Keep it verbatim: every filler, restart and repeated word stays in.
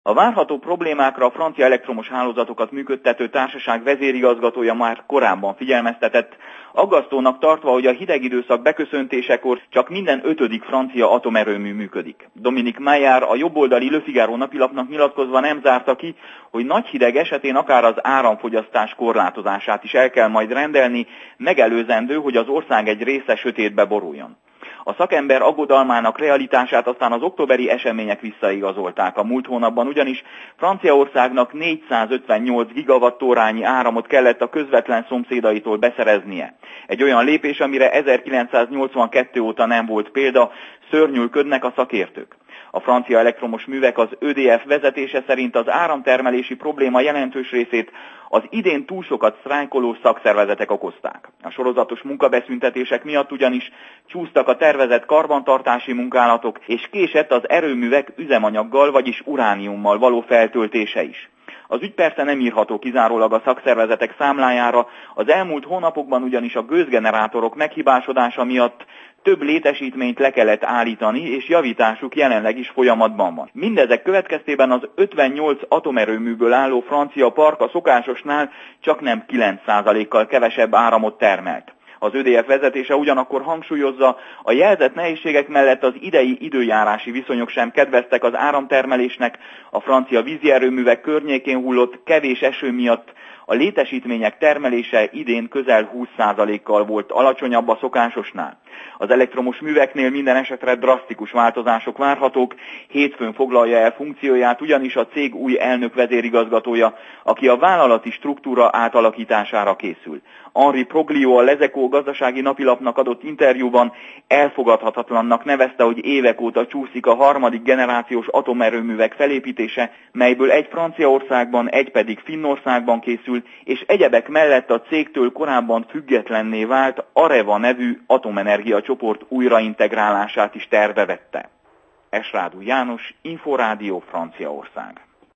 A várható problémákra a francia elektromos hálózatokat működtető társaság vezérigazgatója már korábban figyelmeztetett, aggasztónak tartva, hogy a hideg időszak beköszöntésekor csak minden ötödik francia atomerőmű működik. Dominique Maillard, a jobboldali Le Figaro napilapnak nyilatkozva nem zárta ki, hogy nagy hideg esetén akár az áramfogyasztás korlátozását is el kell majd rendelni, megelőzendő, hogy az ország egy része sötétbe boruljon. A szakember aggodalmának realitását aztán az októberi események visszaigazolták. A múlt hónapban ugyanis Franciaországnak négyszázötvennyolc gigawattórányi áramot kellett a közvetlen szomszédaitól beszereznie. Egy olyan lépés, amire ezerkilencszáznyolcvankettő óta nem volt példa, szörnyűködnek a szakértők. A francia elektromos művek az Ö D F vezetése szerint az áramtermelési probléma jelentős részét az idén túl sokat sztrájkoló szakszervezetek okozták. A sorozatos munkabeszüntetések miatt ugyanis csúsztak a tervezett karbantartási munkálatok, és késett az erőművek üzemanyaggal, vagyis urániummal való feltöltése is. Az ügy persze nem írható kizárólag a szakszervezetek számlájára, az elmúlt hónapokban ugyanis a gőzgenerátorok meghibásodása miatt több létesítményt le kellett állítani, és javításuk jelenleg is folyamatban van. Mindezek következtében az ötvennyolc atomerőműből álló francia park a szokásosnál csak nem kilenc százalékkal kevesebb áramot termelt. Az Ö D F vezetése ugyanakkor hangsúlyozza, a jelzett nehézségek mellett az idei időjárási viszonyok sem kedveztek az áramtermelésnek, a francia vízi erőművek környékén hullott kevés eső miatt a létesítmények termelése idén közel húsz százalékkal volt alacsonyabb a szokásosnál. Az elektromos műveknél minden esetre drasztikus változások várhatók, hétfőn foglalja el funkcióját ugyanis a cég új elnök vezérigazgatója, aki a vállalati struktúra átalakítására készül. Henri Proglio, a L'Eco gazdasági napilapnak adott interjúban elfogadhatatlannak nevezte, hogy évek óta csúszik a harmadik generációs atomerőművek felépítése, melyből egy Franciaországban, egy pedig Finnországban készül, és egyebek mellett a cégtől korábban függetlenné vált Areva nevű atomenergia csoport újraintegrálását is terve vette. Esrádú János, Inforádió, Franciaország.